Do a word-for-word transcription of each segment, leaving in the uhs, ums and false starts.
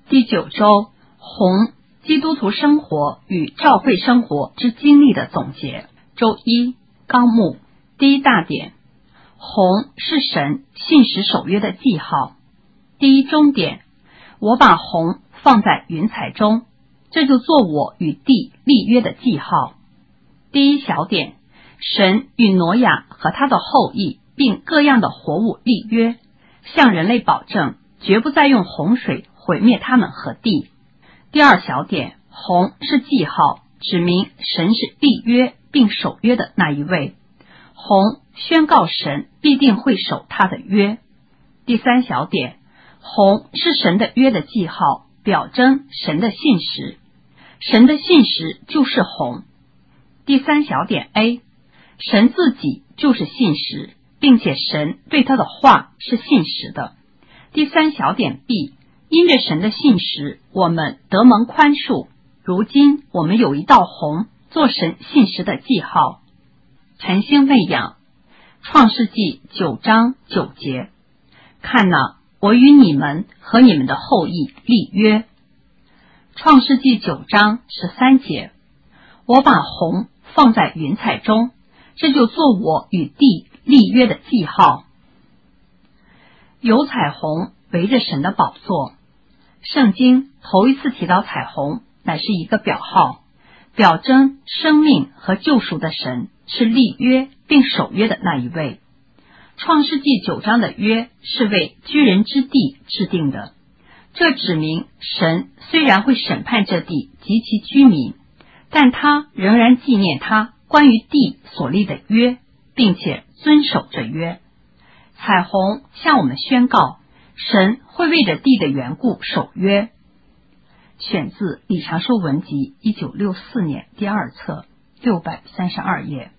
第九周红基督徒生活与教会生活之经历的总结。周一纲目第一大点，红是神信实守约的记号。第一中点，我把红放在云彩中，这就做我与地立约的记号。第一小点，神与挪亚和他的后裔并各样的活物立约，向人类保证绝不再用洪水毁灭他们和地。第二小点，红是记号，指明神是立约并守约的那一位，红宣告神必定会守他的约。第三小点，红是神的约的记号，表征神的信实，神的信实就是红。第三小点 A， 神自己就是信实，并且神对他的话是信实的。第三小点 B， 因着神的信实，我们得蒙宽恕，如今我们有一道红做神信实的记号。晨星喂养，创世纪九章九节，看哪，我与你们和你们的后裔立约。创世纪九章十三节，我把红放在云彩中，这就做我与地立约的记号。有彩虹围着神的宝座。圣经头一次提到彩虹，乃是一个表号，表征生命和救赎的神是立约并守约的那一位。创世纪九章的约是为居人之地制定的，这指明神虽然会审判这地及其居民，但他仍然纪念他关于地所立的约，并且遵守这约。彩虹向我们宣告神会为着地的缘故守约。选自李长寿文集一九六四年第二册六百三十二页。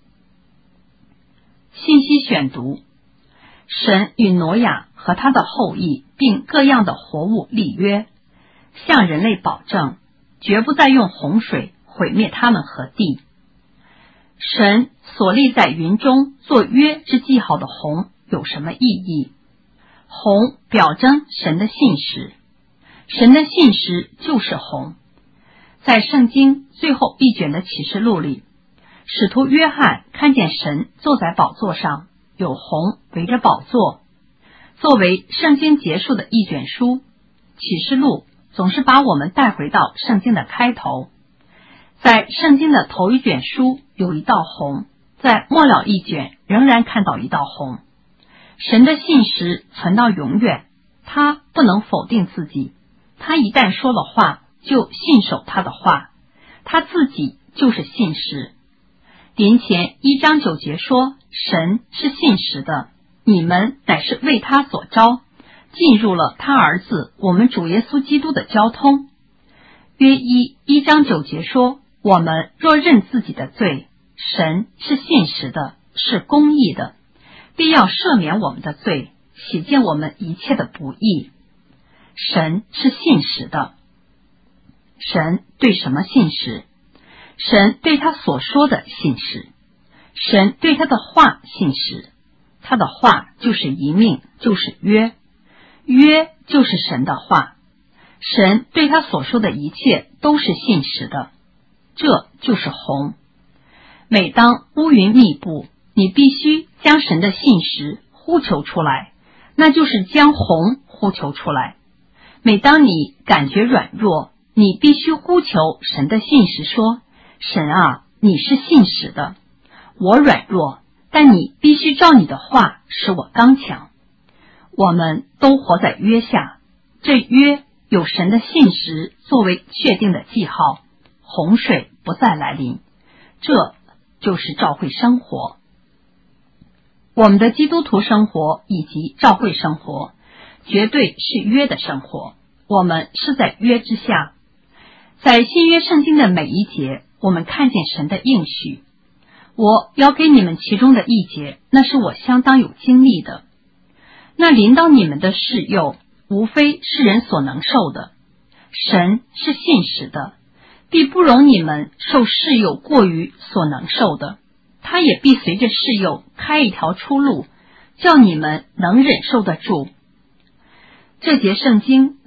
信息选读，神与挪亚和他的后裔并各样的活物立约，向人类保证绝不再用洪水毁灭他们和地。神所立在云中做约之记号的红有什么意义？红表征神的信实，神的信实就是红。在圣经最后一卷的启示录里，使徒约翰看见神坐在宝座上，有红围着宝座。作为圣经结束的一卷书，启示录总是把我们带回到圣经的开头。在圣经的头一卷书有一道红，在末了一卷仍然看到一道红。神的信实存到永远，他不能否定自己，他一旦说了话就信守他的话，他自己就是信实。林前一章九节说，神是信实的，你们乃是为他所招，进入了他儿子我们主耶稣基督的交通。约一一章九节说，我们若认自己的罪，神是信实的，是公义的，必要赦免我们的罪，洗净我们一切的不义。神是信实的。神对什么信实？神对他所说的信实，神对他的话信实，他的话就是一命，就是约，约就是神的话，神对他所说的一切都是信实的，这就是红。每当乌云密布，你必须将神的信实呼求出来，那就是将红呼求出来。每当你感觉软弱，你必须呼求神的信实，说，神啊，你是信实的，我软弱，但你必须照你的话使我刚强。我们都活在约下，这约有神的信实作为确定的记号，洪水不再来临，这就是教会生活。我们的基督徒生活以及教会生活绝对是约的生活，我们是在约之下。在新约圣经的每一节，我们看见神的应许。我要给你们其中的一节，那是我相当有经历的。那临到你们的事诱，无非是人所能受的。神是信实的，必不容你们受事诱过于所能受的，他也必随着事诱开一条出路，叫你们能忍受得住。这节圣经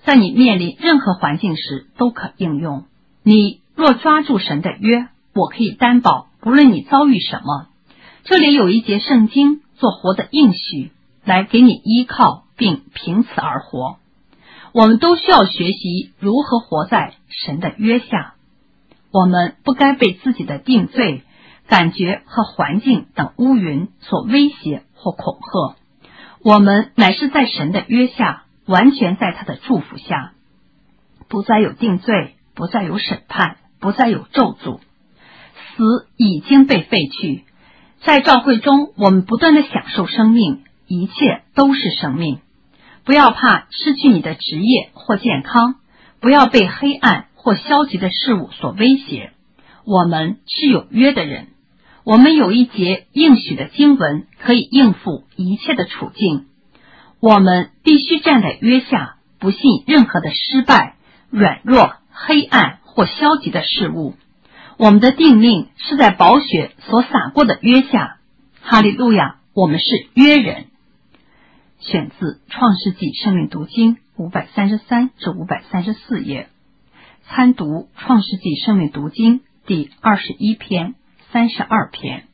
在你面临任何环境时都可应用。你若抓住神的约，我可以担保，不论你遭遇什么，这里有一节圣经做活的应许，来给你依靠并凭此而活。我们都需要学习如何活在神的约下。我们不该被自己的定罪、感觉和环境等乌云所威胁或恐吓。我们乃是在神的约下，完全在他的祝福下，不再有定罪，不再有审判，不再有咒诅。死已经被废去。在教会中，我们不断的享受生命，一切都是生命。不要怕失去你的职业或健康，不要被黑暗或消极的事物所威胁。我们是有约的人，我们有一节应许的经文可以应付一切的处境。我们必须站在约下，不信任何的失败、软弱、黑暗或消极的事物。我们的定命是在宝血所洒过的约下。哈利路亚，我们是约人。选自创世纪生命读经五百三十三至五百三十四页，参读创世纪生命读经第二十一篇、三十二篇。